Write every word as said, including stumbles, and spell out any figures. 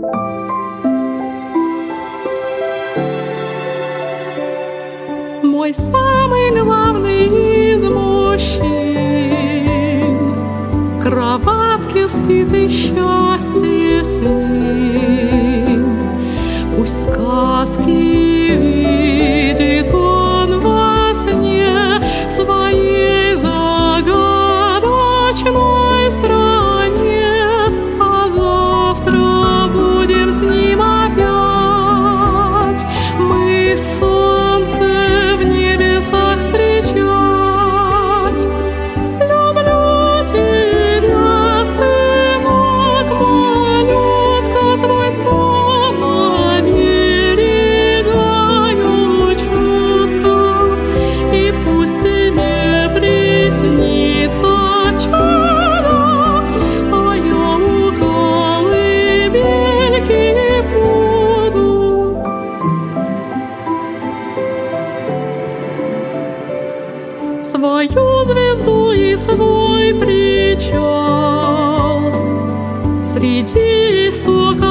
Мой самый главный из мужчин в кроватке спит и счастье сын. Пусть сказки видит он во сне в своей загадочной стране, а завтра будем с ним опять мы солнце в небесах встречать. Люблю тебя, сынок, малютка, твой сон оберегаю чутко, и пусть тебе приснится чудо, а я у колыбельки буду. Свою звезду и свой причал среди истока